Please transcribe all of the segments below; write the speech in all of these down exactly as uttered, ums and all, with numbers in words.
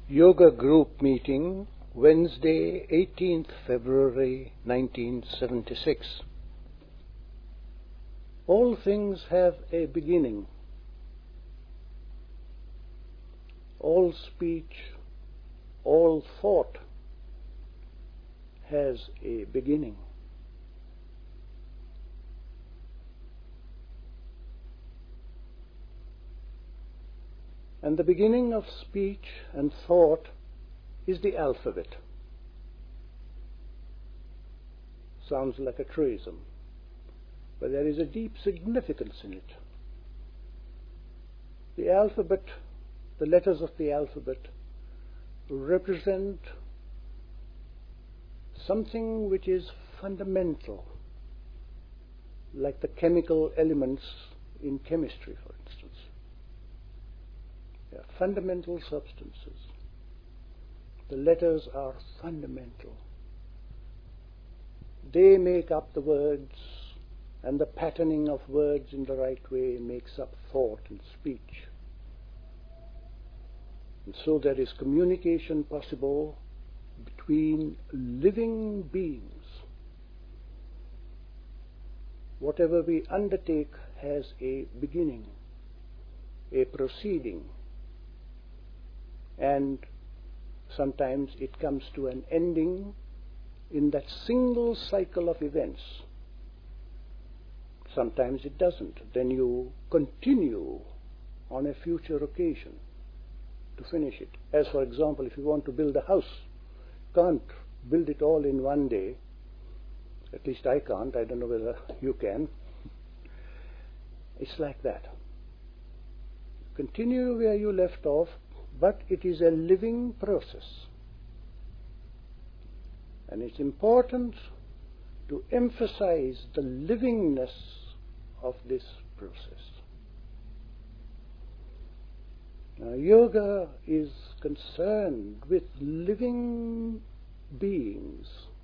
Yoga Group Meeting, Wednesday, eighteenth February nineteen seventy-six. All things have a beginning. All speech, all thought has a beginning. And the beginning of speech and thought is the alphabet. Sounds like a truism, but there is a deep significance in it. The alphabet, the letters of the alphabet, represent something which is fundamental, like the chemical elements in chemistry, for instance. They are fundamental substances. The letters are fundamental. They make up the words, and the patterning of words in the right way makes up thought and speech. And so there is communication possible between living beings. Whatever we undertake has a beginning, a proceeding, and sometimes it comes to an ending in that single cycle of events. Sometimes it doesn't. Then you continue on a future occasion to finish it. As for example, if you want to build a house, you can't build it all in one day. At least I can't. I don't know whether you can. It's like that. Continue where you left off, but it is a living process. And it's important to emphasize the livingness of this process. Now, yoga is concerned with living beings.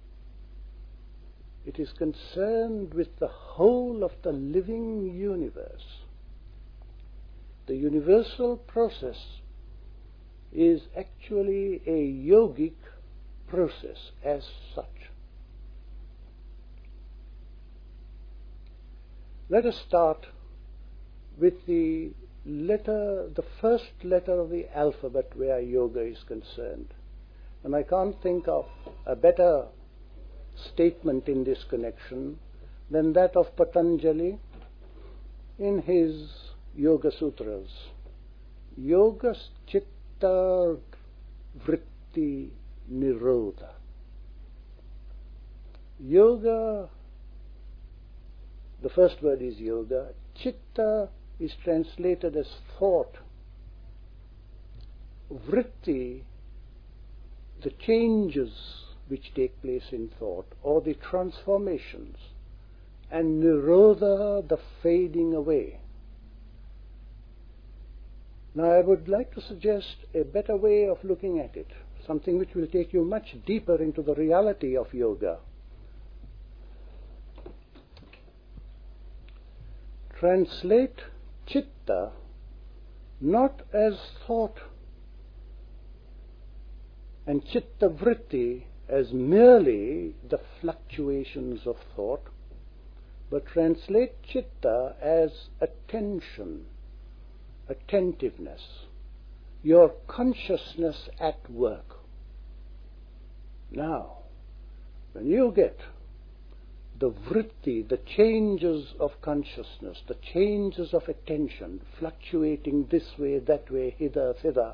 It is concerned with the whole of the living universe. The universal process is actually a yogic process as such. Let us start with the letter, the first letter of the alphabet where yoga is concerned. And I can't think of a better statement in this connection than that of Patanjali in his Yoga Sutras. Yoga Chitta Vritti Nirodha. Yoga, the first word is yoga. Chitta is translated as thought. Vritti, the changes which take place in thought, or the transformations. And Nirodha, the fading away. Now, I would like to suggest a better way of looking at it, something which will take you much deeper into the reality of yoga. Translate chitta not as thought and chitta vritti as merely the fluctuations of thought, but translate chitta as attention, attentiveness, your consciousness at work. Now, when you get the vritti, the changes of consciousness, the changes of attention, fluctuating this way, that way, hither, thither,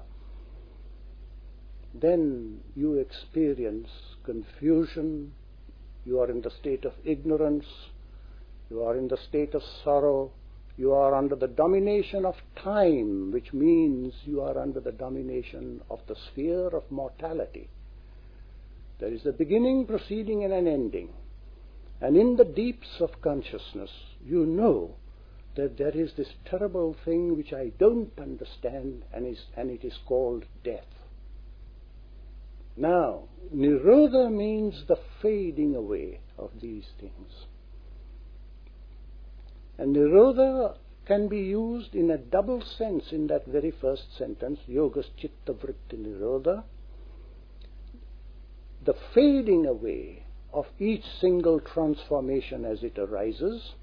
then you experience confusion, you are in the state of ignorance, you are in the state of sorrow, you are under the domination of time, which means you are under the domination of the sphere of mortality. There is a beginning, proceeding, and an ending. And in the deeps of consciousness, you know that there is this terrible thing which I don't understand, and, is, and it is called death. Now, Nirodha means the fading away of these things. And Nirodha can be used in a double sense in that very first sentence, yogas chitta vritti nirodha, the fading away of each single transformation as it arises,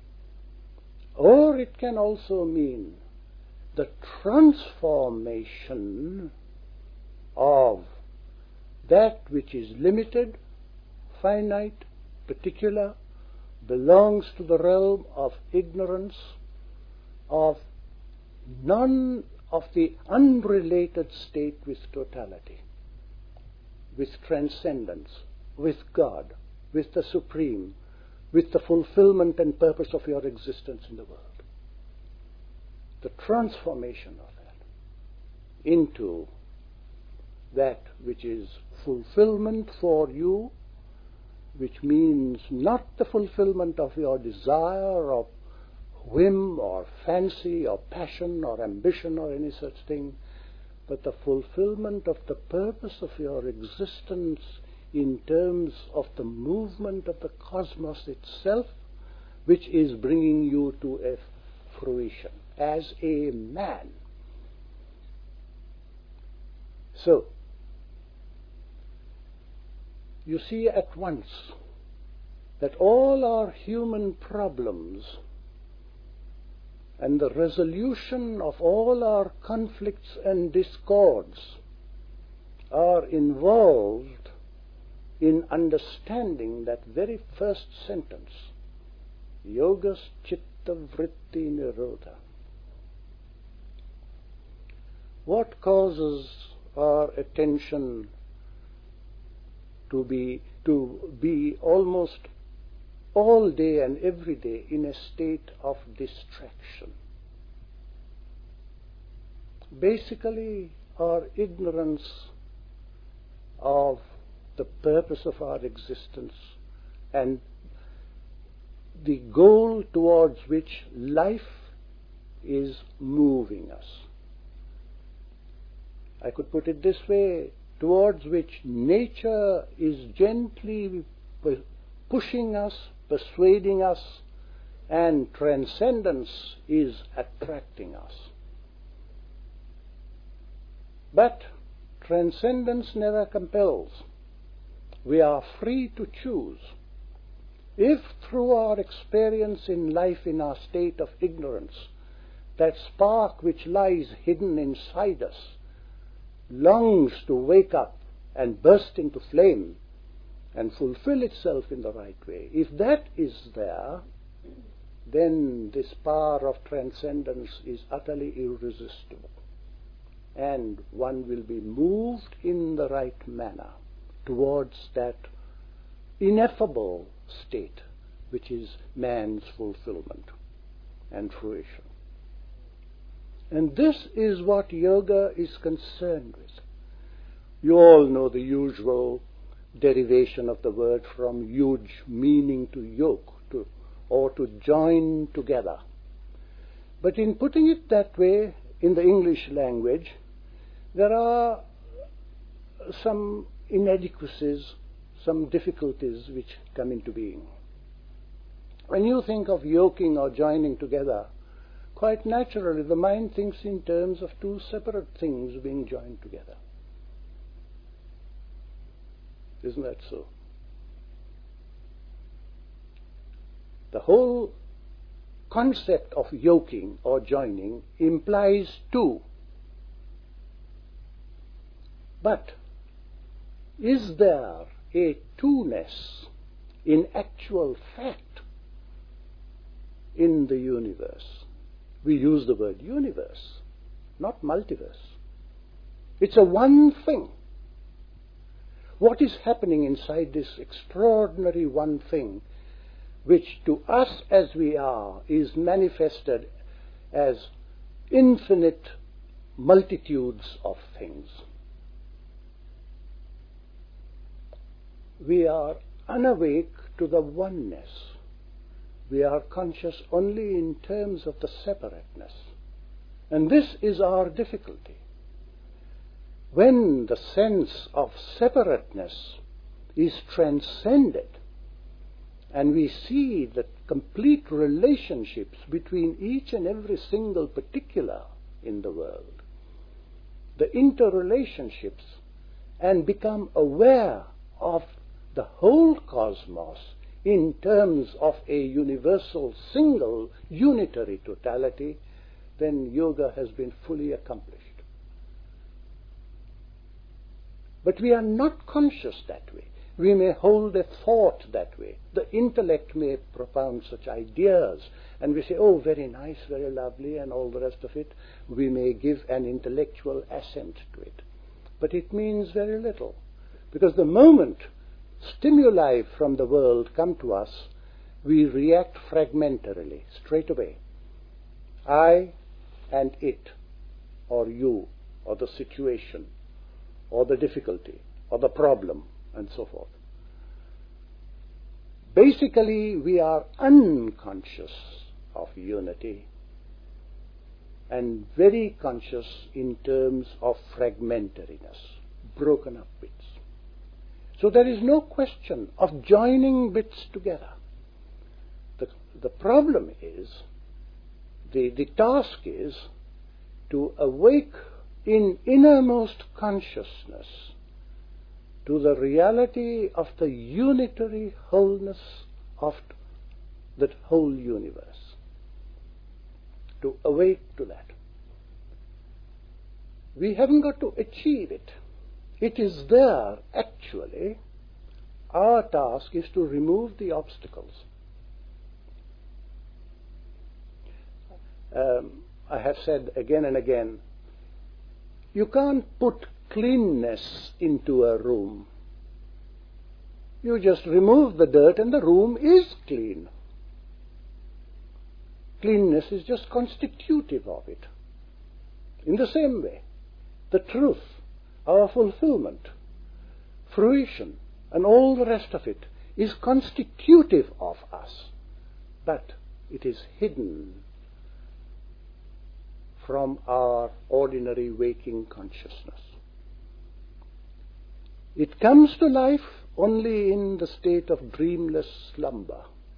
or it can also mean the transformation of that which is limited, finite, particular, belongs to the realm of ignorance, of none of the unrelated state with totality, with transcendence, with God, with the Supreme, with the fulfillment and purpose of your existence in the world. The transformation of that into that which is fulfillment for you, which means not the fulfillment of your desire or whim or fancy or passion or ambition or any such thing, but the fulfillment of the purpose of your existence in terms of the movement of the cosmos itself, which is bringing you to a fruition as a man. So, you see at once that all our human problems and the resolution of all our conflicts and discords are involved in understanding that very first sentence, yogas chitta vritti nirodha. What causes our attention to be to be almost all day and every day in a state of distraction? Basically, our ignorance of the purpose of our existence and the goal towards which life is moving us. I could put it this way, towards which nature is gently pushing us, persuading us, and transcendence is attracting us. But transcendence never compels. We are free to choose. If through our experience in life in our state of ignorance, that spark which lies hidden inside us longs to wake up and burst into flame and fulfill itself in the right way, if that is there, then this power of transcendence is utterly irresistible, and one will be moved in the right manner towards that ineffable state which is man's fulfillment and fruition. And this is what yoga is concerned with. You all know the usual derivation of the word from yuj, meaning to yoke, to, or to join together. But in putting it that way, in the English language, there are some inadequacies, some difficulties which come into being. When you think of yoking or joining together, quite naturally the mind thinks in terms of two separate things being joined together. Isn't that so? The whole concept of yoking or joining implies two. But is there a two-ness in actual fact in the universe? We use the word universe, not multiverse. It's a one thing. What is happening inside this extraordinary one thing, which to us as we are is manifested as infinite multitudes of things? We are unawake to the oneness. We are conscious only in terms of the separateness. And this is our difficulty. When the sense of separateness is transcended and we see the complete relationships between each and every single particular in the world, the interrelationships, and become aware of the whole cosmos in terms of a universal, single, unitary totality, then yoga has been fully accomplished. But we are not conscious that way. We may hold a thought that way. The intellect may propound such ideas, and we say, oh, very nice, very lovely, and all the rest of it. We may give an intellectual assent to it. But it means very little, because the moment stimuli from the world come to us, we react fragmentarily, straight away. I and it, or you, or the situation, or the difficulty, or the problem, and so forth. Basically, we are unconscious of unity and very conscious in terms of fragmentariness, broken up bits. So there is no question of joining bits together. The, the problem is, the, the task is to awake in innermost consciousness to the reality of the unitary wholeness of that whole universe. To awake to that. We haven't got to achieve it. It is there, actually. Our task is to remove the obstacles. Um, I have said again and again, you can't put cleanness into a room. You just remove the dirt and the room is clean. Cleanness is just constitutive of it. In the same way, the truth, our fulfillment, fruition, and all the rest of it is constitutive of us, but it is hidden from our ordinary waking consciousness. It comes to life only in the state of dreamless slumber.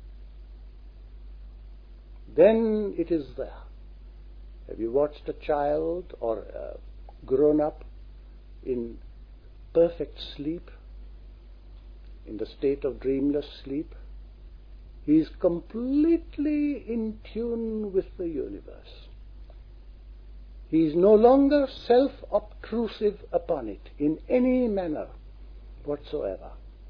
Then it is there. Have you watched a child or a grown-up in perfect sleep, in the state of dreamless sleep? He is completely in tune with the universe. He is no longer self-obtrusive upon it in any manner whatsoever.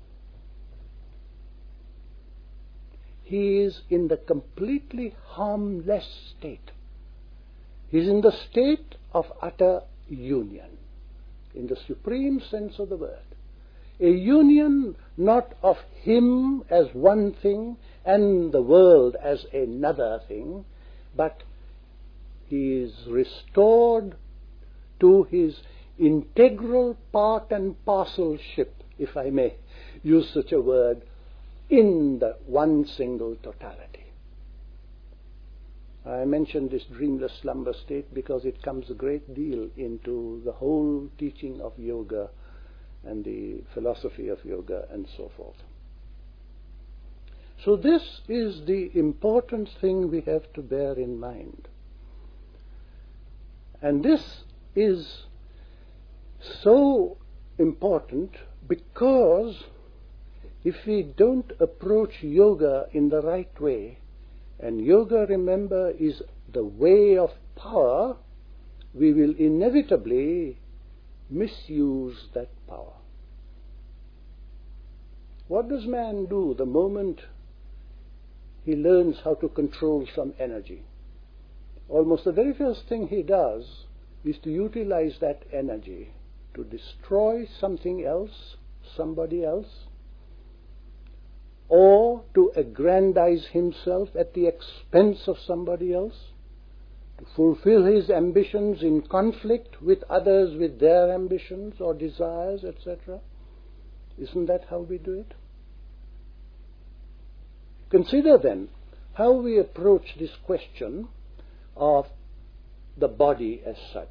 He is in the completely harmless state. He is in the state of utter union, in the supreme sense of the word. A union not of him as one thing and the world as another thing, but he is restored to his integral part and parcelship, if I may use such a word, in the one single totality. I mention this dreamless slumber state because it comes a great deal into the whole teaching of yoga and the philosophy of yoga and so forth. So this is the important thing we have to bear in mind. And this is so important because if we don't approach yoga in the right way, and yoga, remember, is the way of power, we will inevitably misuse that power. What does man do the moment he learns how to control some energy? Almost the very first thing he does is to utilize that energy to destroy something else, somebody else, or to aggrandize himself at the expense of somebody else, to fulfill his ambitions in conflict with others with their ambitions or desires, et cetera. Isn't that how we do it? Consider then how we approach this question of the body as such.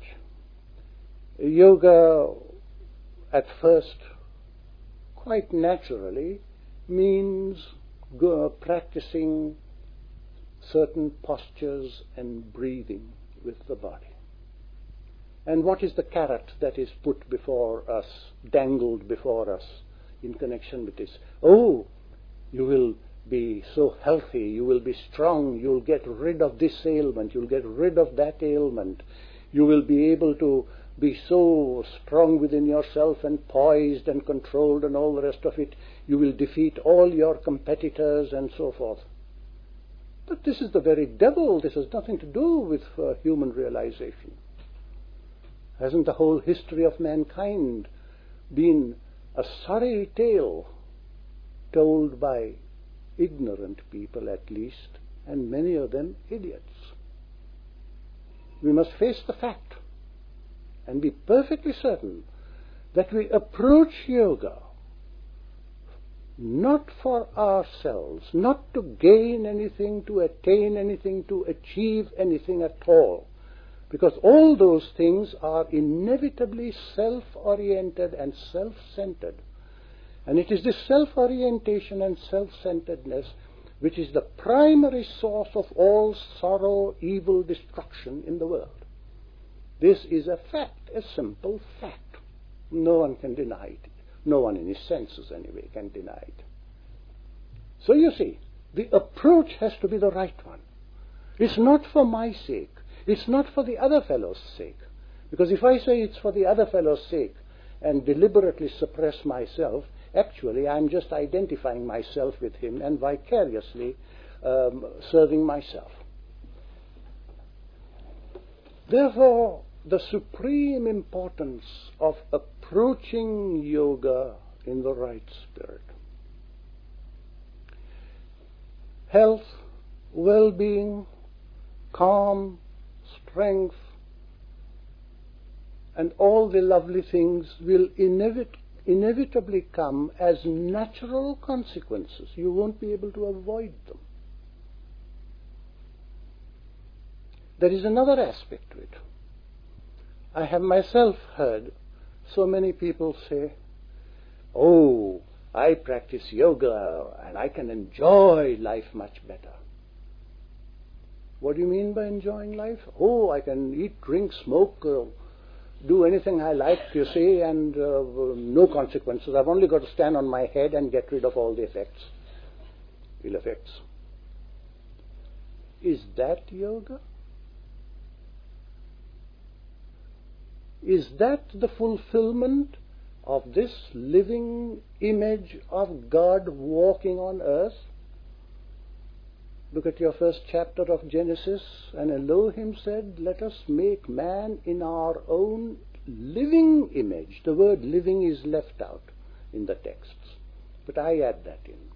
Yoga, at first, quite naturally, means go, practicing certain postures and breathing with the body. And what is the carrot that is put before us, dangled before us in connection with this? Oh, you will be so healthy, you will be strong, you'll get rid of this ailment, you'll get rid of that ailment, you will be able to be so strong within yourself and poised and controlled and all the rest of it, you will defeat all your competitors and so forth. But this is the very devil. This has nothing to do with uh, human realization. Hasn't the whole history of mankind been a sorry tale told by ignorant people at least, and many of them idiots? We must face the fact and be perfectly certain that we approach yoga not for ourselves, not to gain anything, to attain anything, to achieve anything at all. Because all those things are inevitably self-oriented and self-centered. And it is this self-orientation and self-centeredness which is the primary source of all sorrow, evil, destruction in the world. This is a fact, a simple fact. No one can deny it. No one in his senses, anyway, can deny it. So you see, the approach has to be the right one. It's not for my sake. It's not for the other fellow's sake. Because if I say it's for the other fellow's sake and deliberately suppress myself, actually I'm just identifying myself with him and vicariously um, serving myself. Therefore, the supreme importance of approaching yoga in the right spirit. Health, well-being, calm, strength, and all the lovely things will inevit- inevitably come as natural consequences. You won't be able to avoid them. There is another aspect to it. I have myself heard so many people say, oh, I practice yoga and I can enjoy life much better. What do you mean by enjoying life? Oh, I can eat, drink, smoke, uh, do anything I like, you see, and uh, no consequences. I've only got to stand on my head and get rid of all the effects, ill effects. Is that yoga? Is that the fulfillment of this living image of God walking on earth? Look at your first chapter of Genesis, and Elohim said, let us make man in our own living image. The word living is left out in the texts, but I add that in.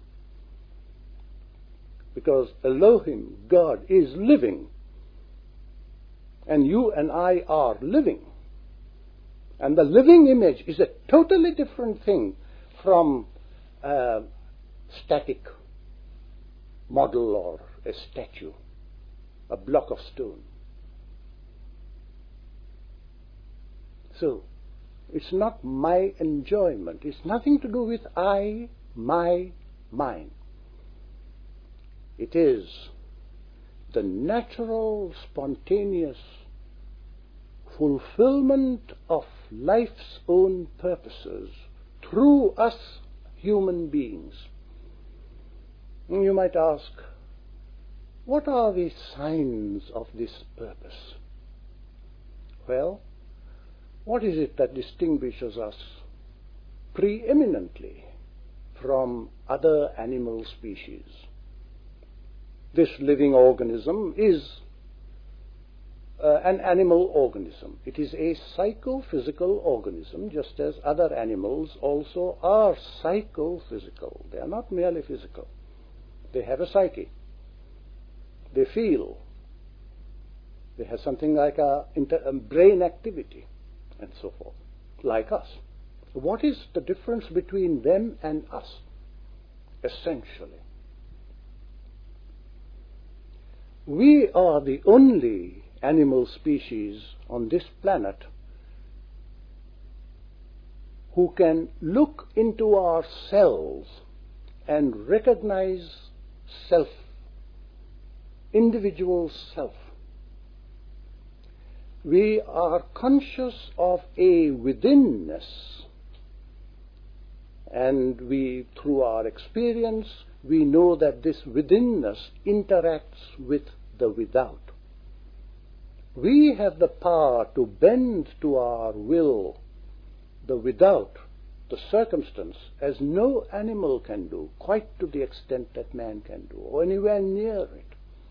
Because Elohim, God, is living, and you and I are living. And the living image is a totally different thing from a static model or a statue, a block of stone. So, it's not my enjoyment. It's nothing to do with I, my, mine. It is the natural, spontaneous fulfillment of life's own purposes through us human beings. And you might ask, what are the signs of this purpose? Well, what is it that distinguishes us preeminently from other animal species? This living organism is Uh, an animal organism. It is a psychophysical organism, just as other animals also are psychophysical. They are not merely physical. They have a psyche. They feel. They have something like a, inter- a brain activity and so forth, like us. What is the difference between them and us, essentially? We are the only animal species on this planet who can look into ourselves and recognize self, individual self. We are conscious of a withinness, and we, through our experience, we know that this withinness interacts with the without. We have the power to bend to our will the without, the circumstance, as no animal can do, quite to the extent that man can do, or anywhere near it.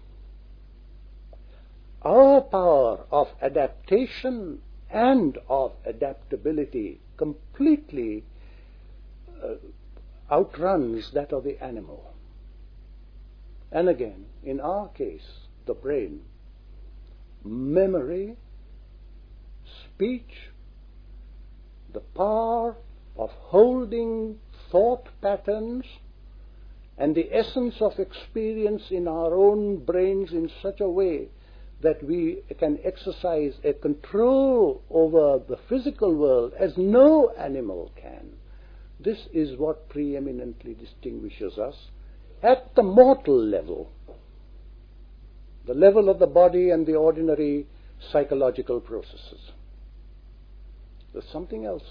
Our power of adaptation and of adaptability completely uh, outruns that of the animal. And again, in our case, the brain, memory, speech, the power of holding thought patterns and the essence of experience in our own brains in such a way that we can exercise a control over the physical world as no animal can. This is what preeminently distinguishes us at the mortal level, the level of the body and the ordinary psychological processes. There's something else.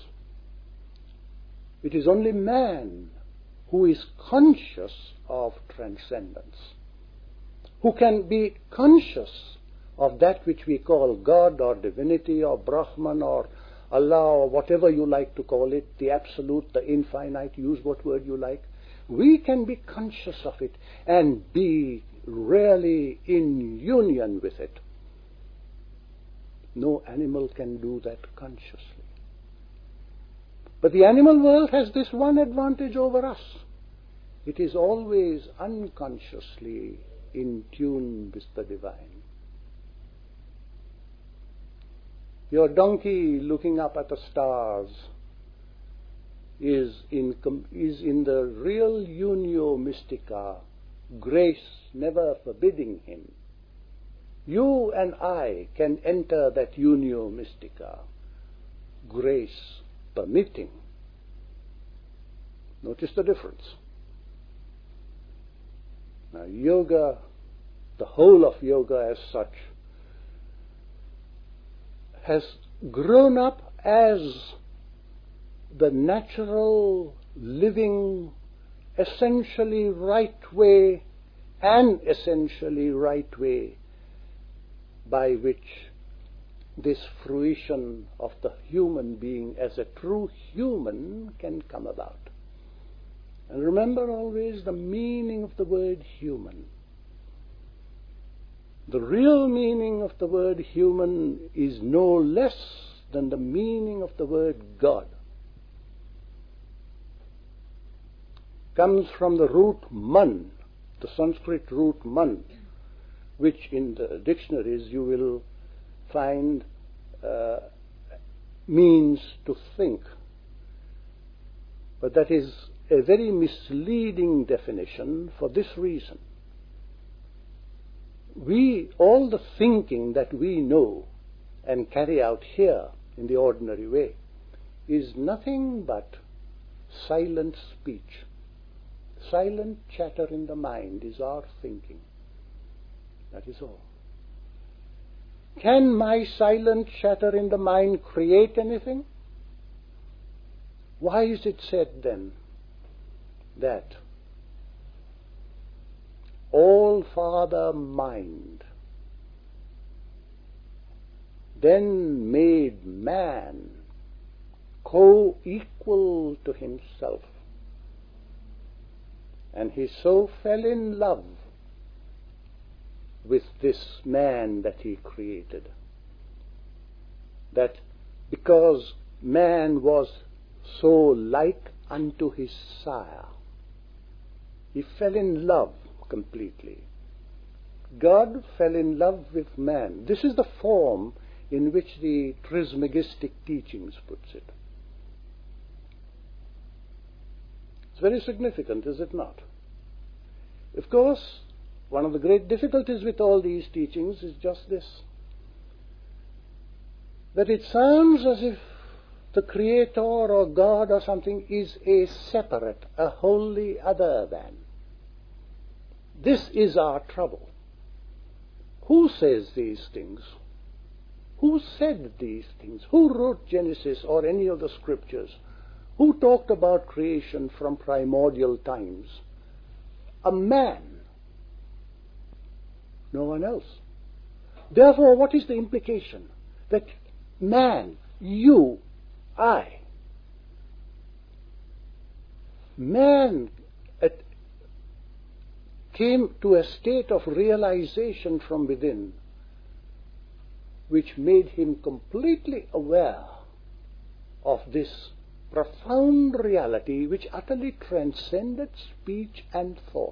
It is only man who is conscious of transcendence, who can be conscious of that which we call God or divinity or Brahman or Allah or whatever you like to call it, the absolute, the infinite, use what word you like. We can be conscious of it and be really in union with it. No animal can do that consciously. But the animal world has this one advantage over us. It is always unconsciously in tune with the divine. Your donkey looking up at the stars is in, is in the real unio mystica, grace never forbidding him. You and I can enter that unio mystica, grace permitting. Notice the difference. Now, yoga, the whole of yoga as such, has grown up as the natural, living, essentially right way and essentially right way by which this fruition of the human being as a true human can come about. And remember always the meaning of the word human. The real meaning of the word human is no less than the meaning of the word God. Comes from the root man, the Sanskrit root man, which in the dictionaries you will find uh, means to think. But that is a very misleading definition for this reason. We, all the thinking that we know and carry out here in the ordinary way is nothing but silent speech. Silent chatter in the mind is our thinking. That is all. Can my silent chatter in the mind create anything? Why is it said then that all Father mind then made man co-equal to himself, and he so fell in love with this man that he created that because man was so like unto his sire, he fell in love completely. God fell in love with man. This is the form in which the Trismegistic teachings puts it. It's very significant, is it not? Of course, one of the great difficulties with all these teachings is just this, that it sounds as if the Creator or God or something is a separate, a wholly other than. This is our trouble. Who says these things? Who said these things? Who wrote Genesis or any of the scriptures? Who talked about creation from primordial times? A man. No one else. Therefore, what is the implication? That man, you, I, man at, came to a state of realization from within which made him completely aware of this profound reality which utterly transcended speech and thought.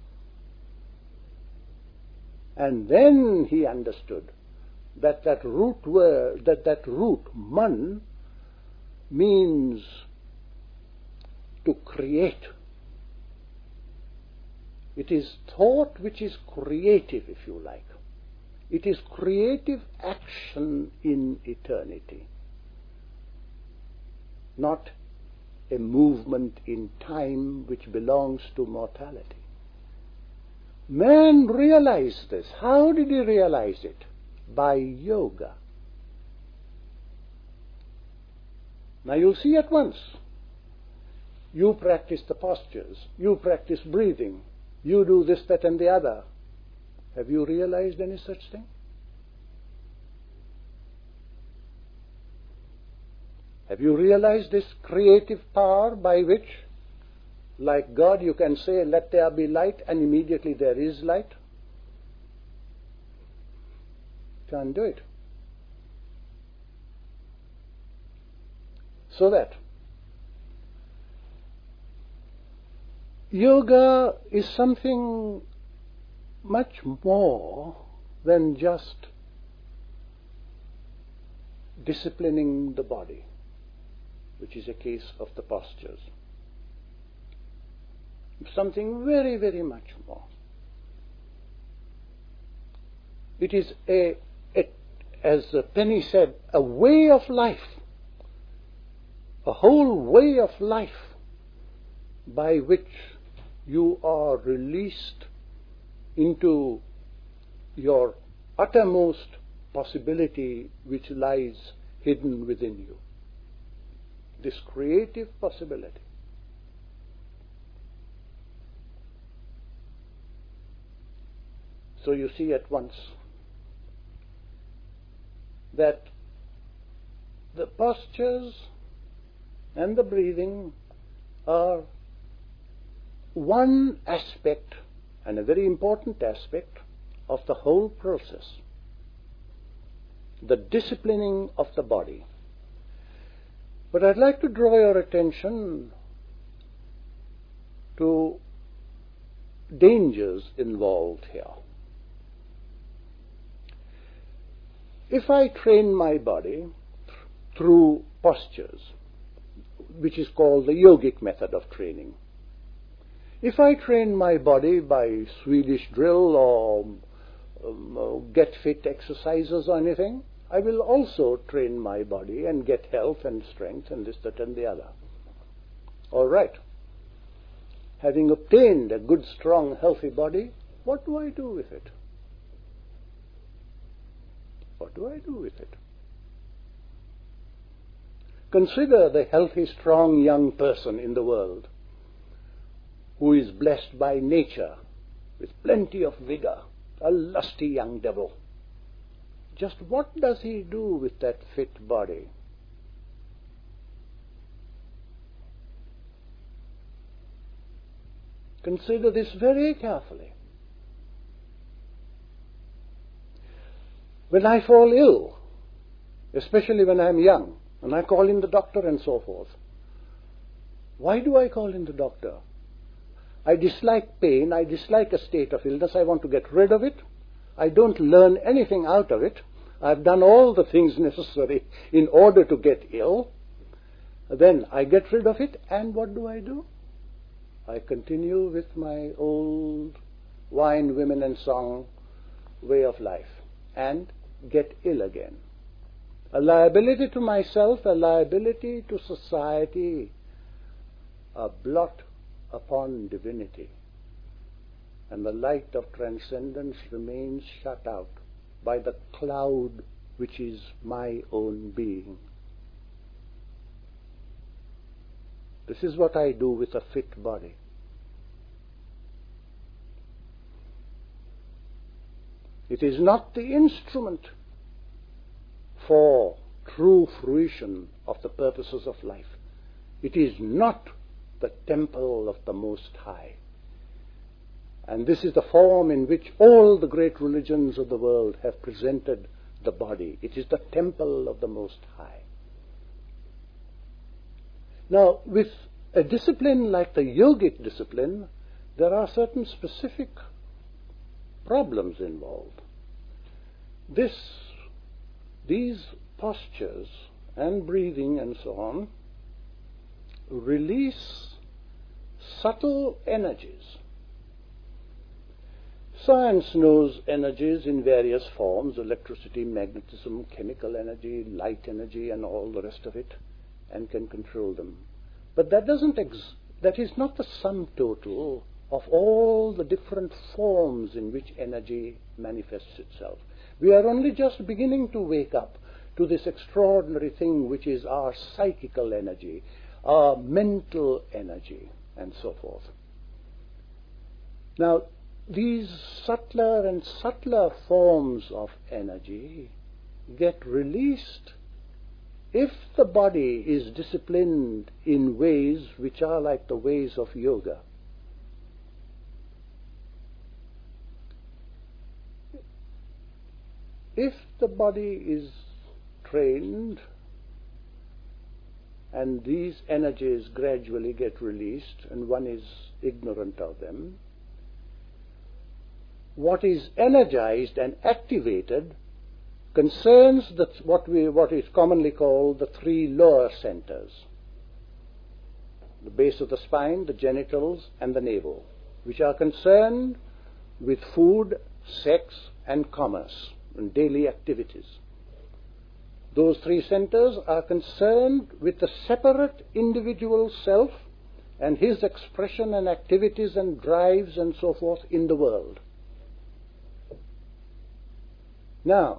And then he understood that that root word, that that root, man, means to create. It is thought which is creative, if you like. It is creative action in eternity, not a movement in time which belongs to mortality. Man realized this. How did he realize it? By yoga. Now you'll see at once. You practice the postures. You practice breathing. You do this, that, and the other. Have you realized any such thing? Have you realized this creative power by which, like God, you can say, let there be light, and immediately there is light? Can't do it. So that yoga is something much more than just disciplining the body, which is a case of the postures. Something very, very much more. It is a, a, as Penny said, a way of life, a whole way of life by which you are released into your uttermost possibility which lies hidden within you. This creative possibility. So you see at once that the postures and the breathing are one aspect, and a very important aspect, of the whole process. The disciplining of the body. But I'd like to draw your attention to dangers involved here. If I train my body through postures, which is called the yogic method of training, if I train my body by Swedish drill or um, get fit exercises or anything, I will also train my body and get health and strength and this, that, and the other. All right. Having obtained a good, strong, healthy body, what do I do with it? What do I do with it? Consider the healthy, strong young person in the world who is blessed by nature with plenty of vigor, a lusty young devil. Just what does he do with that fit body? Consider this very carefully. When I fall ill, especially when I'm young, and I call in the doctor and so forth, why do I call in the doctor? I dislike pain, I dislike a state of illness, I want to get rid of it. I don't learn anything out of it. I've done all the things necessary in order to get ill. Then I get rid of it, and what do I do? I continue with my old wine, women, and song way of life, and get ill again. A liability to myself, a liability to society, a blot upon divinity. And the light of transcendence remains shut out by the cloud which is my own being. This is what I do with a fit body. It is not the instrument for true fruition of the purposes of life. It is not the temple of the Most High. And this is the form in which all the great religions of the world have presented the body. It is the temple of the Most High. Now, with a discipline like the yogic discipline, there are certain specific problems involved. This, these postures and breathing and so on release subtle energies. Science knows energies in various forms: electricity, magnetism, chemical energy, light energy, and all the rest of it, and can control them. But that doesn't ex- that is not the sum total of all the different forms in which energy manifests itself. We are only just beginning to wake up to this extraordinary thing which is our psychical energy, our mental energy, and so forth. Now, these subtler and subtler forms of energy get released if the body is disciplined in ways which are like the ways of yoga. If the body is trained and these energies gradually get released and one is ignorant of them, what is energized and activated concerns the, what, we, what is commonly called the three lower centers: the base of the spine, the genitals, and the navel, which are concerned with food, sex, and commerce, and daily activities. Those three centers are concerned with the separate individual self and his expression and activities and drives and so forth in the world. Now,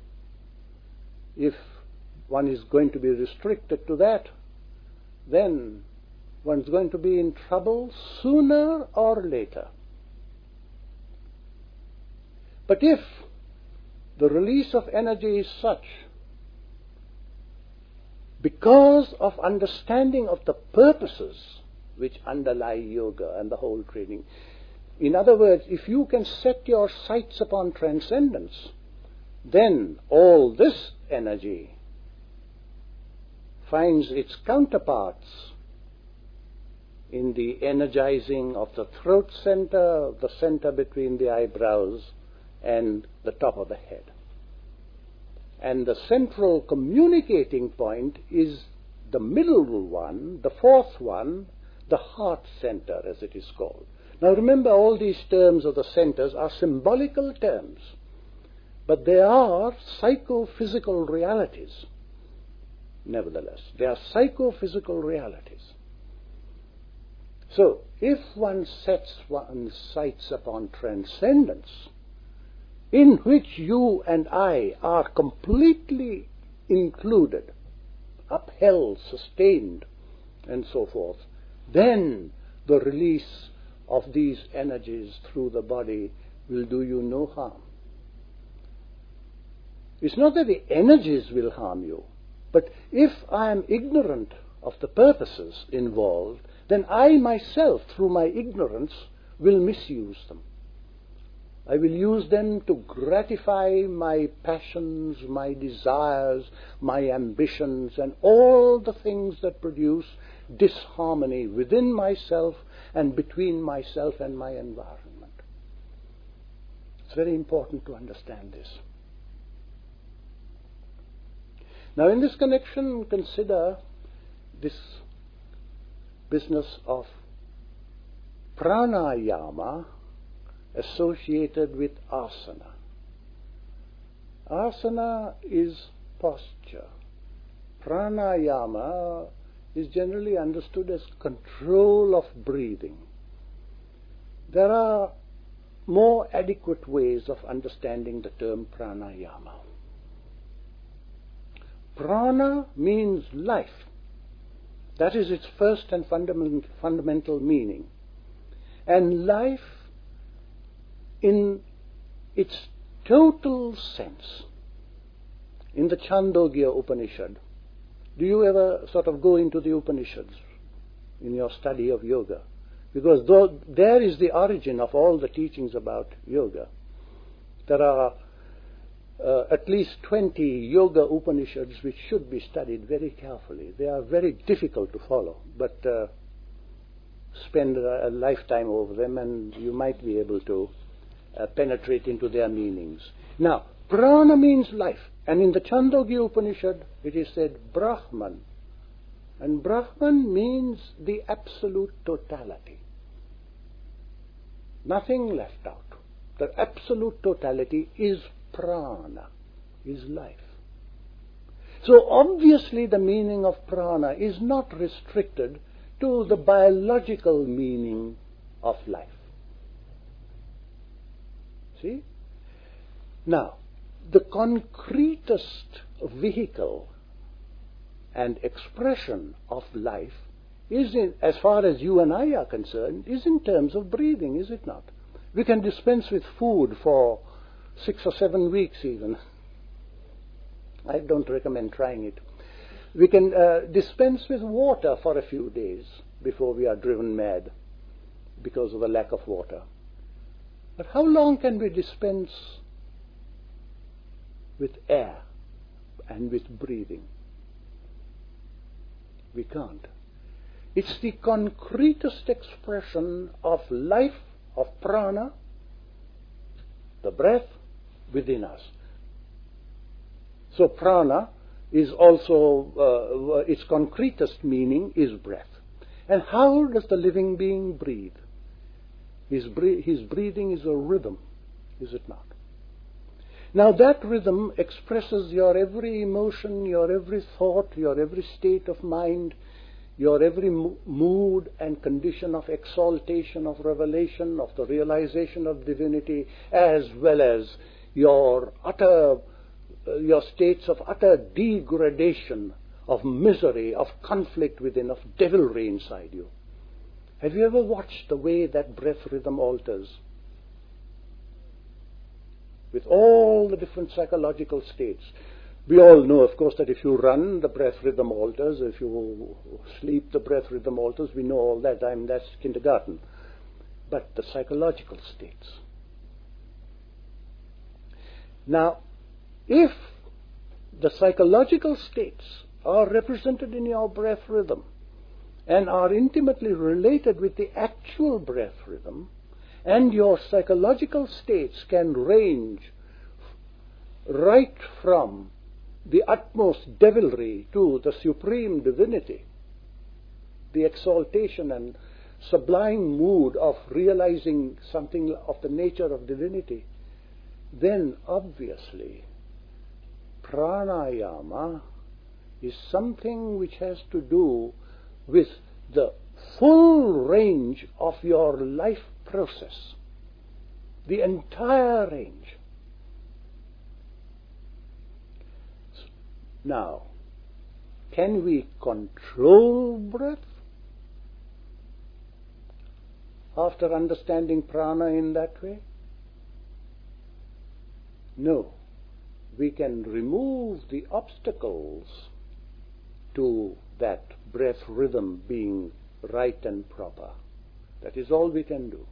if one is going to be restricted to that, then one's going to be in trouble sooner or later. But if the release of energy is such, because of understanding of the purposes which underlie yoga and the whole training, in other words, if you can set your sights upon transcendence, then all this energy finds its counterparts in the energizing of the throat center, the center between the eyebrows and the top of the head. And the central communicating point is the middle one, the fourth one, the heart center, as it is called. Now remember, all these terms of the centers are symbolical terms, but they are psychophysical realities. Nevertheless, they are psychophysical realities. So, if one sets one's sights upon transcendence, in which you and I are completely included, upheld, sustained, and so forth, then the release of these energies through the body will do you no harm. It's not that the energies will harm you, but if I am ignorant of the purposes involved, then I myself, through my ignorance, will misuse them. I will use them to gratify my passions, my desires, my ambitions, and all the things that produce disharmony within myself and between myself and my environment. It's very important to understand this. Now, in this connection, consider this business of pranayama associated with asana. Asana is posture. Pranayama is generally understood as control of breathing. There are more adequate ways of understanding the term pranayama. Prana means life. That is its first and fundament, fundamental meaning. And life in its total sense. In the Chandogya Upanishad, do you ever sort of go into the Upanishads in your study of yoga? Because though there is the origin of all the teachings about yoga. There are uh, at least twenty yoga Upanishads which should be studied very carefully. They are very difficult to follow, but uh, spend a, a lifetime over them and you might be able to uh, penetrate into their meanings. Now, prana means life, and in the Chandogya Upanishad it is said Brahman. And Brahman means the absolute totality. Nothing left out. The absolute totality is prana, is life. So obviously the meaning of prana is not restricted to the biological meaning of life. See? Now, the concretest vehicle and expression of life is, in, as far as you and I are concerned, is in terms of breathing, is it not? We can dispense with food for six or seven weeks even. I don't recommend trying it. We can uh, dispense with water for a few days before we are driven mad because of the lack of water. But how long can we dispense with air and with breathing? We can't. It's the concretest expression of life, of prana, the breath within us. So prana is also, uh, its concretest meaning is breath. And how does the living being breathe? His, bre- his breathing is a rhythm, is it not? Now that rhythm expresses your every emotion, your every thought, your every state of mind, your every mo- mood and condition of exaltation, of revelation, of the realization of divinity, as well as your utter, uh, your states of utter degradation, of misery, of conflict within, of devilry inside you. Have you ever watched the way that breath rhythm alters? With all the different psychological states. We all know, of course, that if you run, the breath rhythm alters. If you sleep, the breath rhythm alters. We know all that. I mean, that's kindergarten. But the psychological states. Now, if the psychological states are represented in your breath rhythm and are intimately related with the actual breath rhythm, and your psychological states can range right from the utmost devilry to the supreme divinity, the exaltation and sublime mood of realizing something of the nature of divinity, then obviously pranayama is something which has to do with the full range of your life process, the entire range. Now, can we control breath after understanding prana in that way? No. We can remove the obstacles to that breath rhythm being right and proper. That is all we can do.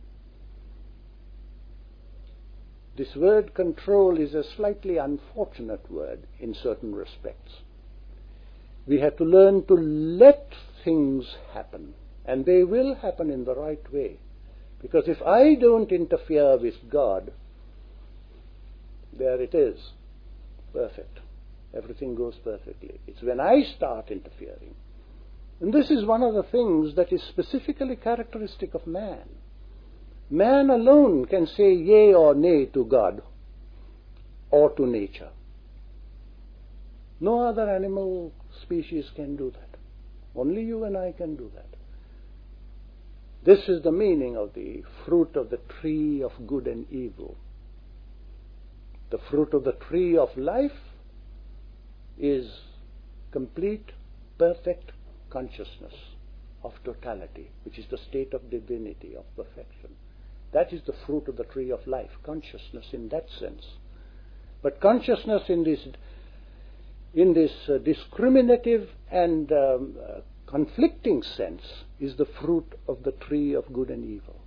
This word control is a slightly unfortunate word in certain respects. We have to learn to let things happen, and they will happen in the right way. Because if I don't interfere with God, there it is, perfect. Everything goes perfectly. It's when I start interfering. And this is one of the things that is specifically characteristic of man. Man alone can say yea or nay to God or to nature. No other animal species can do that. Only you and I can do that. This is the meaning of the fruit of the tree of good and evil. The fruit of the tree of life is complete, perfect consciousness of totality, which is the state of divinity, of perfection. That is the fruit of the tree of life, consciousness in that sense. But consciousness in this in this uh, discriminative and um, uh, conflicting sense is the fruit of the tree of good and evil.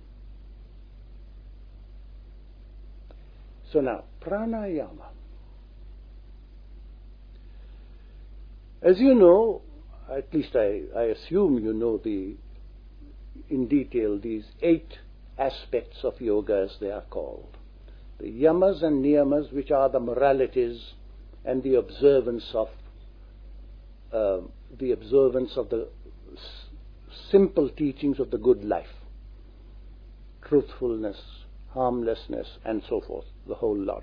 So now, pranayama. As you know, at least I, I assume you know the in detail these eight aspects of yoga, as they are called. The yamas and niyamas, which are the moralities and the observance of uh, the observance of the s- simple teachings of the good life, truthfulness, harmlessness, and so forth, the whole lot.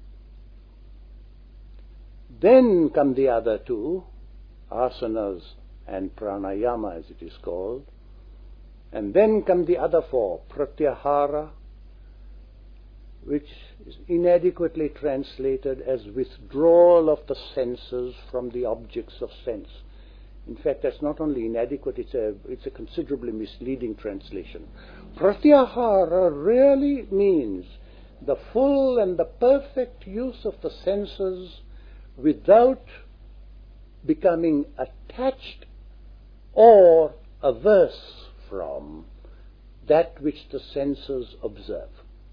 Then come the other two, asanas and pranayama, as it is called. And then come the other four, pratyahara, which is inadequately translated as withdrawal of the senses from the objects of sense. In fact, that's not only inadequate, it's a, it's a considerably misleading translation. Pratyahara really means the full and the perfect use of the senses without becoming attached or averse from that which the senses observe.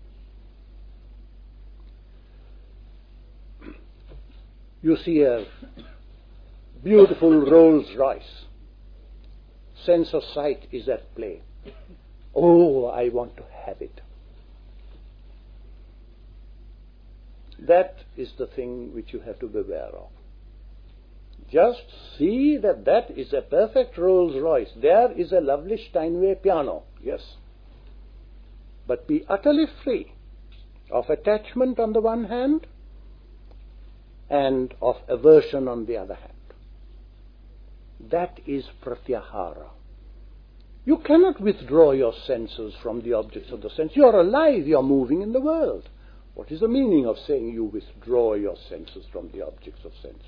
You see a beautiful Rolls Royce. Sense of sight is at play. Oh, I want to have it. That is the thing which you have to beware of. Just see that that is a perfect Rolls Royce. There is a lovely Steinway piano, yes. But be utterly free of attachment on the one hand and of aversion on the other hand. That is pratyahara. You cannot withdraw your senses from the objects of the sense. You are alive, you are moving in the world. What is the meaning of saying you withdraw your senses from the objects of sense?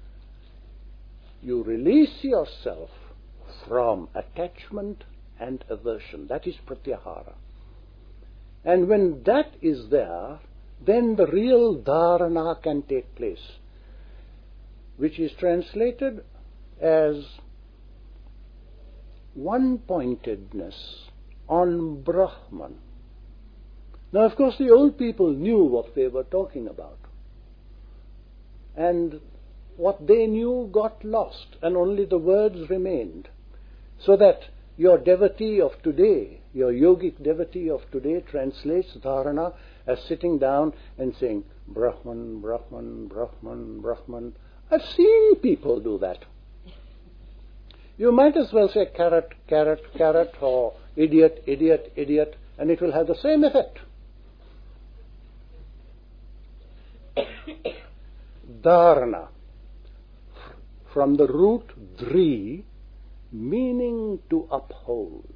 You release yourself from attachment and aversion. That is pratyahara. And when that is there, then the real dharana can take place, which is translated as one-pointedness on Brahman. Now, of course, the old people knew what they were talking about. And what they knew got lost, and only the words remained. So that your devotee of today, your yogic devotee of today, translates dharana as sitting down and saying, Brahman, Brahman, Brahman, Brahman. I've seen people do that. You might as well say carrot, carrot, carrot, or idiot, idiot, idiot, and it will have the same effect. Dharana, from the root dri, meaning to uphold.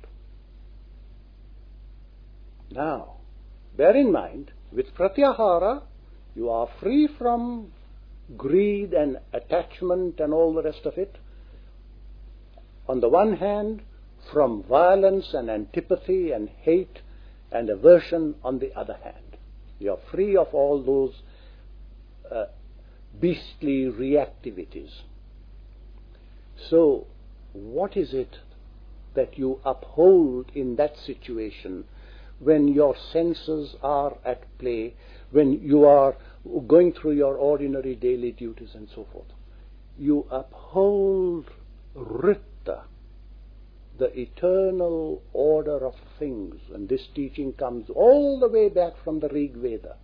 Now, bear in mind, with pratyahara, you are free from greed and attachment and all the rest of it. On the one hand, from violence and antipathy and hate and aversion on the other hand. You are free of all those uh, beastly reactivities. So, what is it that you uphold in that situation when your senses are at play, when you are going through your ordinary daily duties and so forth? You uphold Ritta, the eternal order of things. And this teaching comes all the way back from the Rig Veda,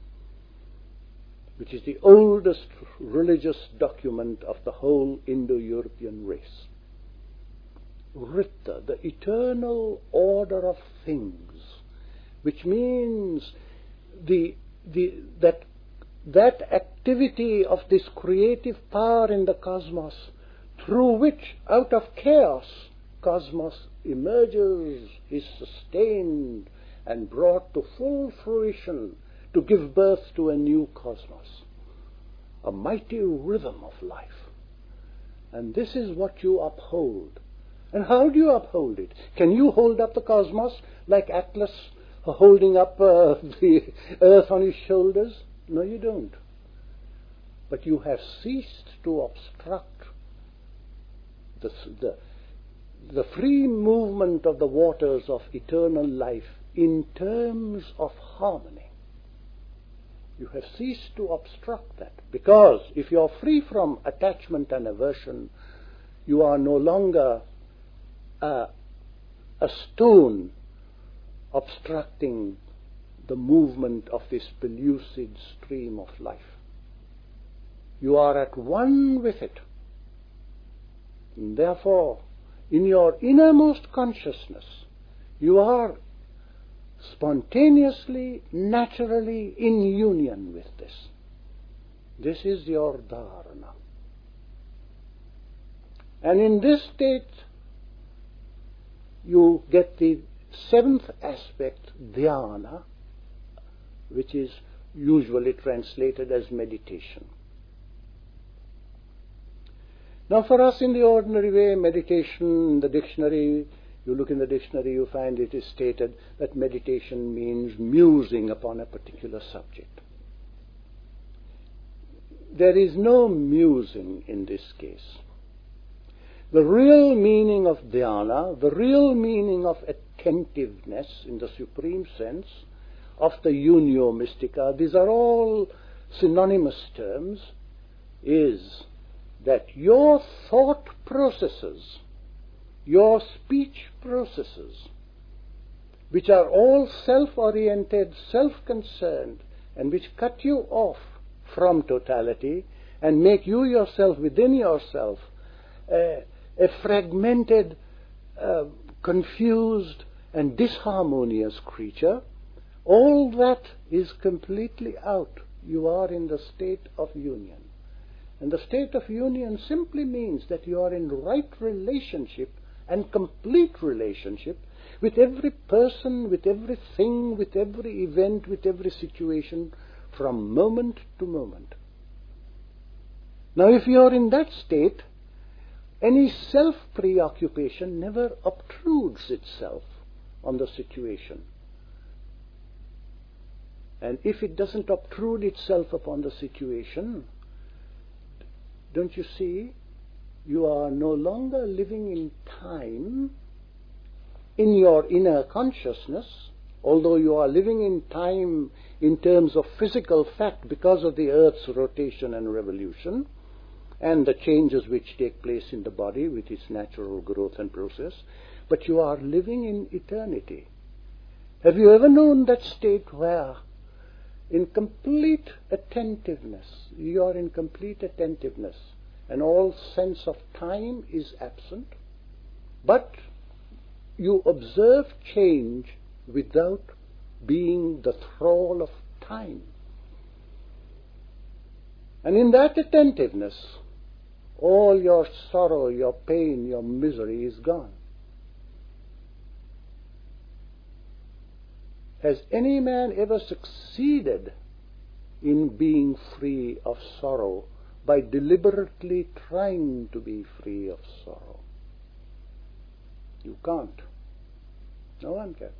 which is the oldest religious document of the whole Indo-European race. Ritta, the eternal order of things, which means the, the, that that activity of this creative power in the cosmos, through which, out of chaos, cosmos emerges, is sustained and brought to full fruition to give birth to a new cosmos, a mighty rhythm of life. And this is what you uphold. And how do you uphold it? Can you hold up the cosmos like Atlas holding up uh, the earth on his shoulders? No, you don't. But you have ceased to obstruct the, the, the free movement of the waters of eternal life in terms of harmony. You have ceased to obstruct that, because if you are free from attachment and aversion, you are no longer uh, a stone obstructing the movement of this pellucid stream of life. You are at one with it. And therefore, in your innermost consciousness, you are spontaneously, naturally in union with this. This is your dharana. And in this state, you get the seventh aspect, dhyana, which is usually translated as meditation. Now, for us in the ordinary way, meditation, in the dictionary, you look in the dictionary, you find it is stated that meditation means musing upon a particular subject. There is no musing in this case. The real meaning of dhyana, the real meaning of attentiveness in the supreme sense, of the unio mystica, these are all synonymous terms, is that your thought processes, your speech processes, which are all self-oriented, self-concerned, and which cut you off from totality and make you yourself within yourself a, a fragmented, uh, confused, and disharmonious creature, all that is completely out. You are in the state of union. And the state of union simply means that you are in right relationship and complete relationship with every person, with everything, with every event, with every situation, from moment to moment. Now, if you are in that state, any self-preoccupation never obtrudes itself on the situation. And if it doesn't obtrude itself upon the situation, don't you see, you are no longer living in time in your inner consciousness, although you are living in time in terms of physical fact because of the earth's rotation and revolution and the changes which take place in the body with its natural growth and process, but you are living in eternity. Have you ever known that state where in complete attentiveness, you are in complete attentiveness, and all sense of time is absent, but you observe change without being the thrall of time? And in that attentiveness, all your sorrow, your pain, your misery is gone. Has any man ever succeeded in being free of sorrow by deliberately trying to be free of sorrow? You can't. No one can.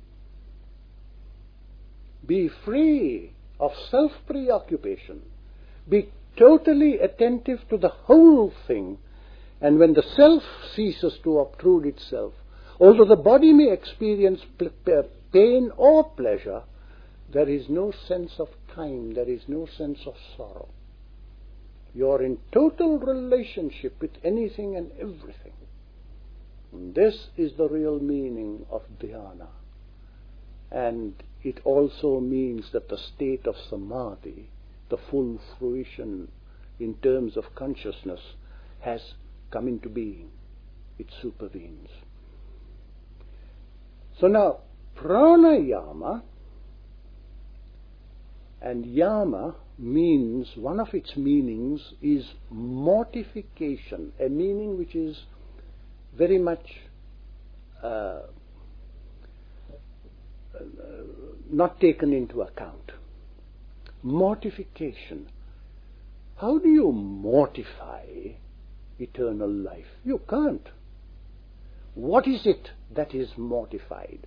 Be free of self-preoccupation. Be totally attentive to the whole thing. And when the self ceases to obtrude itself, although the body may experience pain or pleasure, there is no sense of time, there is no sense of sorrow. You are in total relationship with anything and everything. And this is the real meaning of dhyana. And it also means that the state of samadhi, the full fruition in terms of consciousness, has come into being. It supervenes. So now, pranayama And yama means, one of its meanings is mortification, a meaning which is very much uh, not taken into account. Mortification. How do you mortify eternal life? You can't. What is it that is mortified?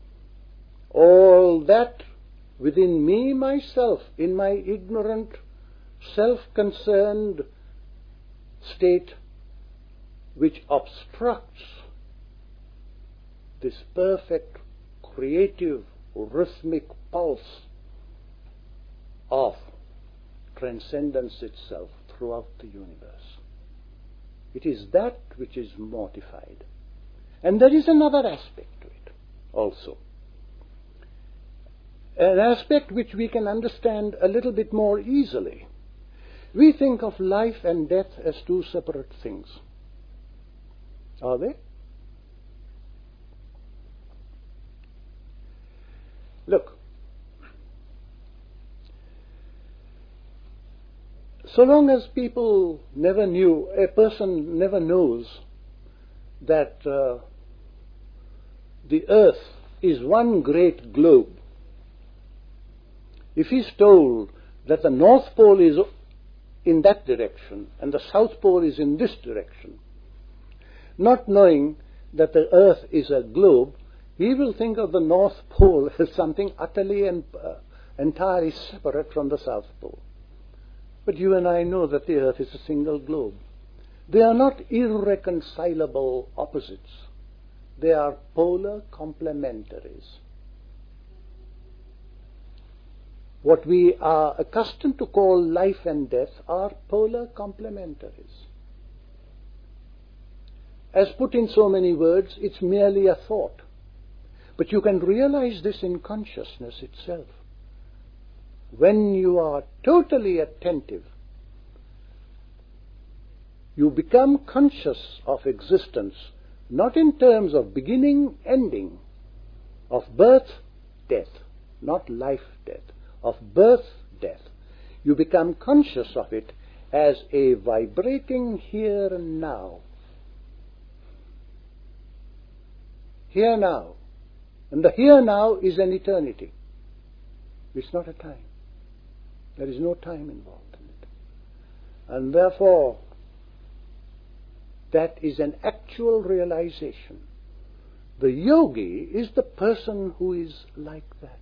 All that within me, myself, in my ignorant, self-concerned state, which obstructs this perfect, creative, rhythmic pulse of transcendence itself throughout the universe. It is that which is mortified. And there is another aspect to it also. An aspect which we can understand a little bit more easily. We think of life and death as two separate things. Are they? Look, so long as people never knew, a person never knows that uh, the earth is one great globe. If he's told that the North Pole is in that direction and the South Pole is in this direction, not knowing that the earth is a globe, he will think of the North Pole as something utterly and uh, entirely separate from the South Pole. But you and I know that the earth is a single globe. They are not irreconcilable opposites. They are polar complementaries. What we are accustomed to call life and death are polar complementaries. As put in so many words, it's merely a thought. But you can realize this in consciousness itself. When you are totally attentive, you become conscious of existence, not in terms of beginning, ending, of birth, death, not life, death, of birth, death. You become conscious of it as a vibrating here and now. Here now. And the here now is an eternity. It's not a time. There is no time involved in it. And therefore, that is an actual realization. The yogi is the person who is like that.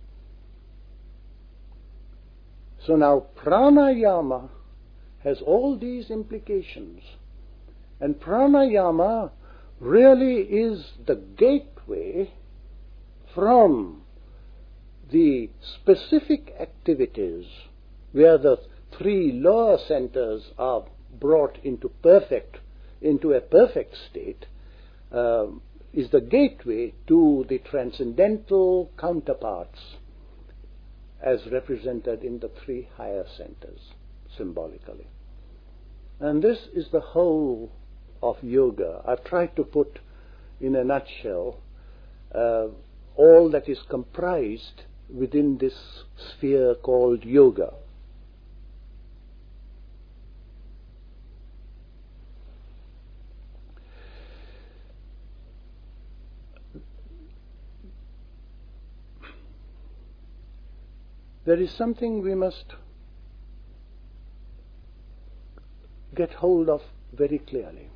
So now pranayama has all these implications. And pranayama really is the gateway from the specific activities where the three lower centers are brought into perfect, into a perfect state, uh, is the gateway to the transcendental counterparts as represented in the three higher centers symbolically. And this is the whole of yoga. I've tried to put in a nutshell uh, all that is comprised within this sphere called yoga. There is something we must get hold of very clearly.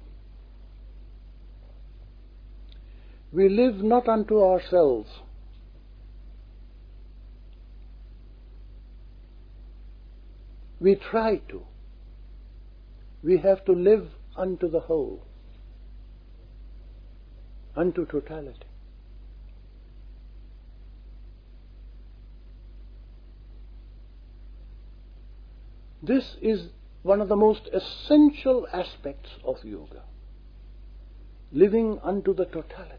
We live not unto ourselves. We try to. We have to live unto the whole, unto totality. This is one of the most essential aspects of yoga. Living unto the totality.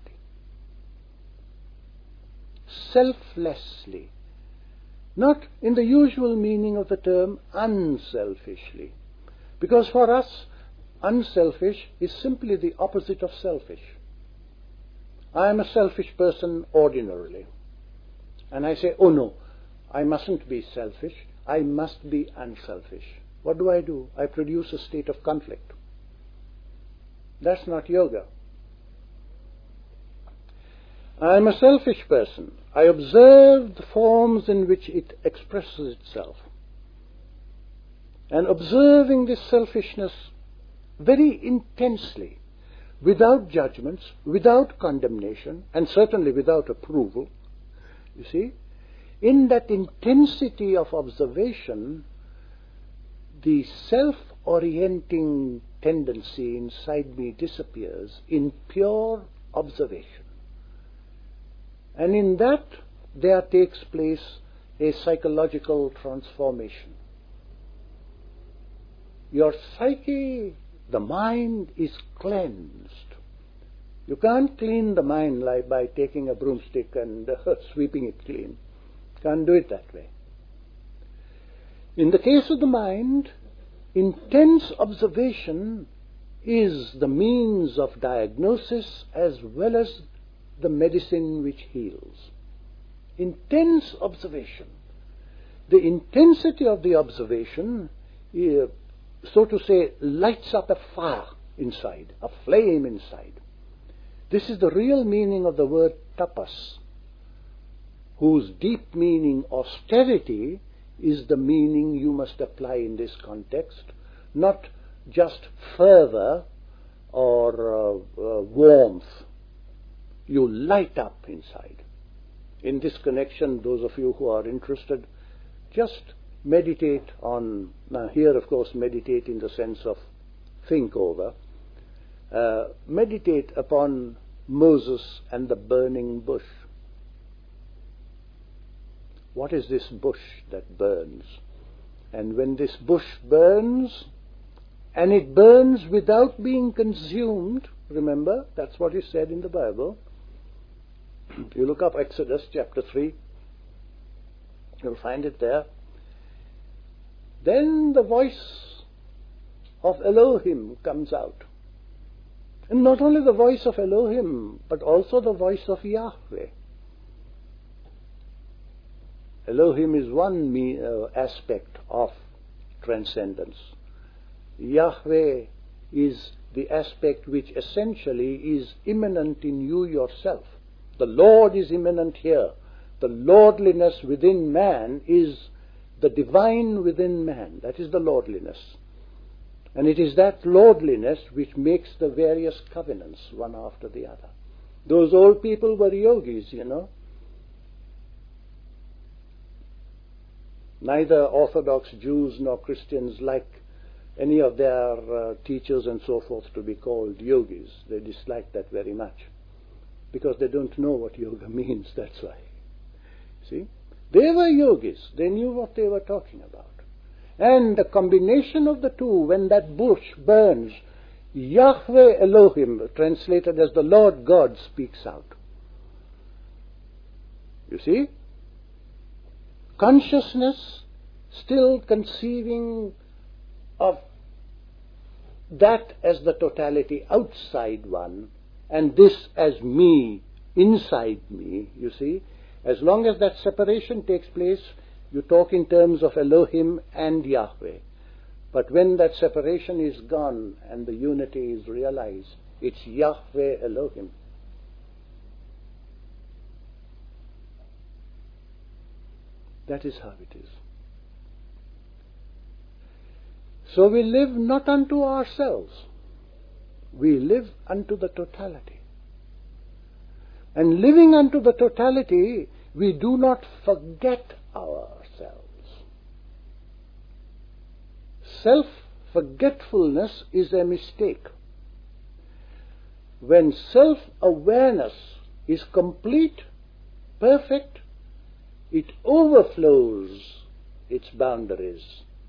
Selflessly. Not in the usual meaning of the term unselfishly. Because for us, unselfish is simply the opposite of selfish. I am a selfish person ordinarily. And I say, oh no, I mustn't be selfish. I must be unselfish. What do I do? I produce a state of conflict. That's not yoga. I am a selfish person. I observe the forms in which it expresses itself. And observing this selfishness very intensely, without judgments, without condemnation, and certainly without approval, you see, in that intensity of observation, the self-orienting tendency inside me disappears in pure observation. And in that, there takes place a psychological transformation. Your psyche, the mind, is cleansed. You can't clean the mind like by taking a broomstick and uh, sweeping it clean. Can't do it that way. In the case of the mind, intense observation is the means of diagnosis as well as the medicine which heals. Intense observation. The intensity of the observation, uh, so to say, lights up a fire inside, a flame inside. This is the real meaning of the word tapas, whose deep meaning, austerity, is the meaning you must apply in this context, not just fervor or uh, uh, warmth. You light up inside. In this connection, those of you who are interested, just meditate on, now here of course meditate in the sense of think over, uh, meditate upon Moses and the burning bush. What is this bush that burns? And when this bush burns, and it burns without being consumed, remember, that's what is said in the Bible. You look up Exodus chapter three, you'll find it there. Then the voice of Elohim comes out. And not only the voice of Elohim, but also the voice of Yahweh. Elohim is one me, uh, aspect of transcendence. Yahweh is the aspect which essentially is immanent in you yourself. The Lord is immanent here. The lordliness within man is the divine within man. That is the lordliness. And it is that lordliness which makes the various covenants one after the other. Those old people were yogis, you know. Neither Orthodox Jews nor Christians like any of their uh, teachers and so forth to be called yogis. They dislike that very much because they don't know what yoga means, that's why. See? They were yogis. They knew what they were talking about. And the combination of the two, when that bush burns, Yahweh Elohim, translated as the Lord God, speaks out. You see? Consciousness still conceiving of that as the totality outside one, and this as me, inside me, you see. As long as that separation takes place, you talk in terms of Elohim and Yahweh. But when that separation is gone and the unity is realized, it's Yahweh Elohim. That is how it is. So we live not unto ourselves. We live unto the totality. And living unto the totality, we do not forget ourselves. Self-forgetfulness is a mistake. When self-awareness is complete, perfect, it overflows its boundaries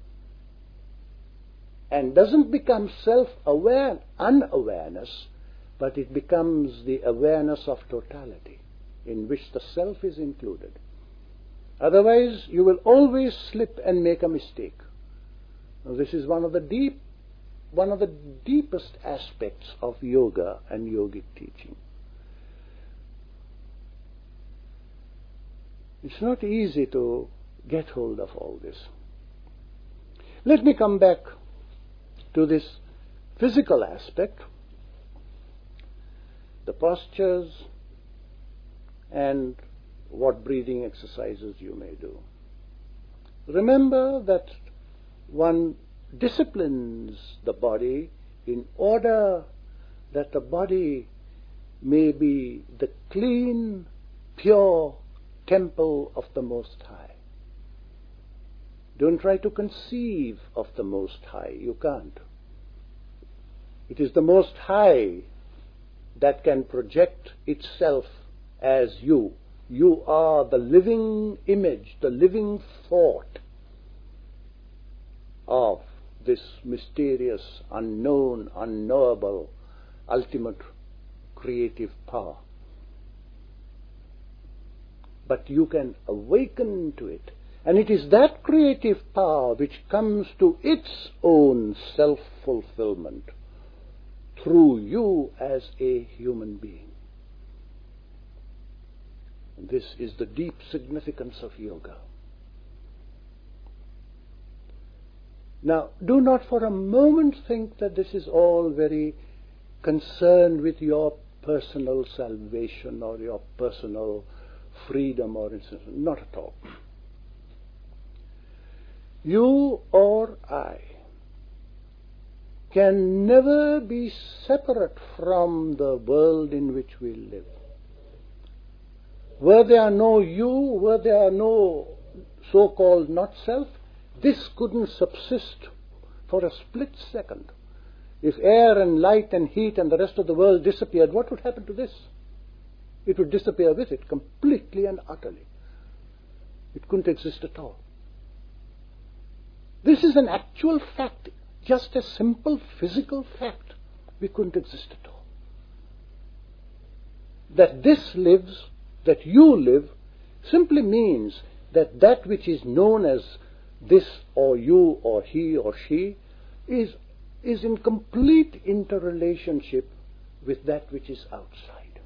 and doesn't become self-aware, unawareness, but it becomes the awareness of totality in which the self is included. Otherwise, you will always slip and make a mistake. Now, this is one of the deep, one of the deepest aspects of yoga and yogic teaching. It's not easy to get hold of all this. Let me come back to this physical aspect, the postures and what breathing exercises you may do. Remember that one disciplines the body in order that the body may be the clean, pure temple of the Most High. Don't try to conceive of the Most High. You can't. It is the Most High that can project itself as you. You are the living image, the living thought of this mysterious, unknown, unknowable, ultimate creative power. But you can awaken to it. And it is that creative power which comes to its own self-fulfillment through you as a human being. And this is the deep significance of yoga. Now, do not for a moment think that this is all very concerned with your personal salvation or your personal freedom or anything. Not at all. You or I can never be separate from the world in which we live. Were there no you, were there no so-called not self, this couldn't subsist for a split second. If air and light and heat and the rest of the world disappeared, what would happen to this? It would disappear with it, completely and utterly. It couldn't exist at all. This is an actual fact, just a simple physical fact. We couldn't exist at all. That this lives, that you live, simply means that that which is known as this or you or he or she is, is in complete interrelationship with that which is outside.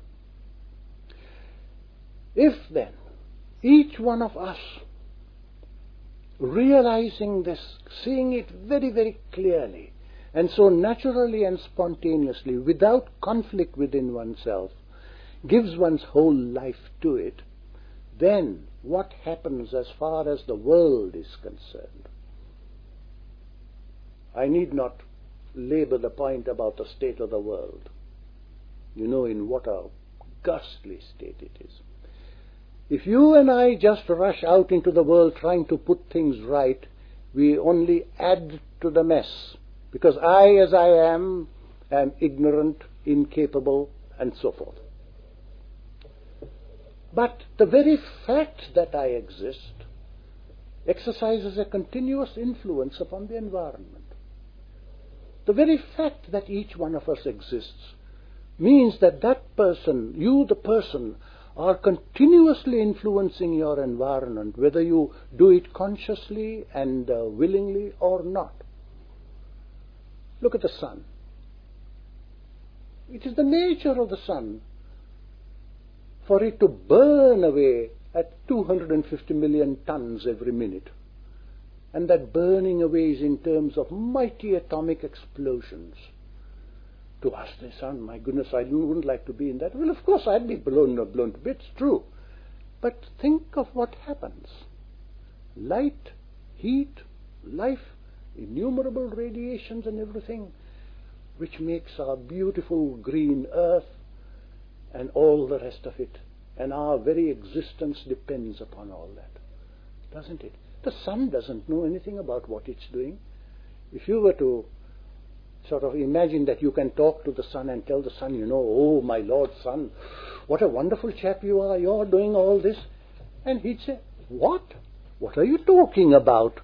If then each one of us, realizing this, seeing it very, very clearly, and so naturally and spontaneously, without conflict within oneself, gives one's whole life to it, then what happens as far as the world is concerned? I need not labor the point about the state of the world. You know in what a ghastly state it is. If you and I just rush out into the world trying to put things right, we only add to the mess. Because I, as I am, am ignorant, incapable, and so forth. But the very fact that I exist exercises a continuous influence upon the environment. The very fact that each one of us exists means that that person, you the person, are continuously influencing your environment, whether you do it consciously and uh, willingly or not. Look at the sun. It is the nature of the sun for it to burn away at two hundred fifty million tons every minute. And that burning away is in terms of mighty atomic explosions. To us, the sun, my goodness, I wouldn't like to be in that. Well, of course, I'd be blown, blown to bits, true. But think of what happens. Light, heat, life, innumerable radiations and everything, which makes our beautiful green earth and all the rest of it. And our very existence depends upon all that. Doesn't it? The sun doesn't know anything about what it's doing. If you were to sort of imagine that you can talk to the sun and tell the sun, you know, oh, my Lord Sun, what a wonderful chap you are, you're doing all this. And he'd say, what? What are you talking about?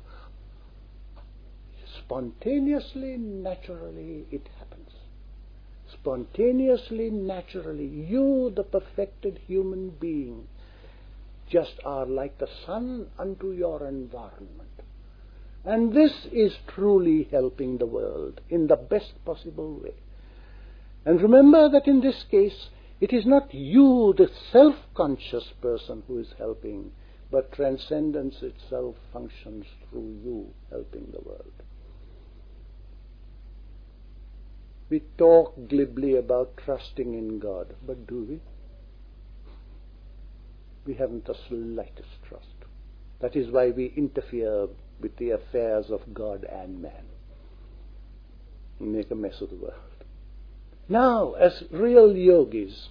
Spontaneously, naturally, it happens. Spontaneously, naturally, you, the perfected human being, just are like the sun unto your environment. And this is truly helping the world in the best possible way. And remember that in this case, it is not you, the self-conscious person, who is helping, but transcendence itself functions through you, helping the world. We talk glibly about trusting in God, but do we? We haven't the slightest trust. That is why we interfere with the affairs of God and man and make a mess of the world. Now, as real yogis,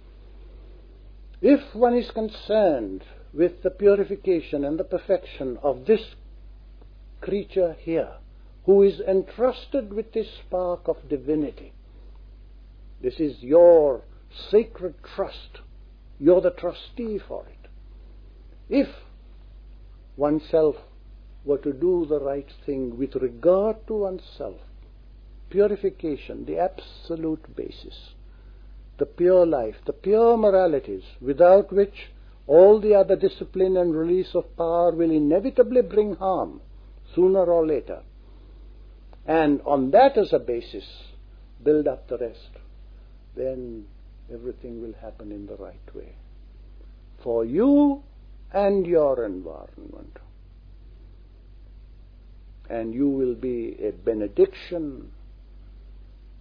if one is concerned with the purification and the perfection of this creature here, who is entrusted with this spark of divinity, this is your sacred trust. You're the trustee for it. If oneself were to do the right thing with regard to oneself, purification, the absolute basis, the pure life, the pure moralities, without which all the other discipline and release of power will inevitably bring harm, sooner or later. And on that as a basis, build up the rest. Then everything will happen in the right way. For you and your environment. And you will be a benediction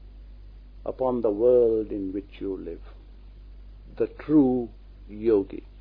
upon the world in which you live. The true yogi.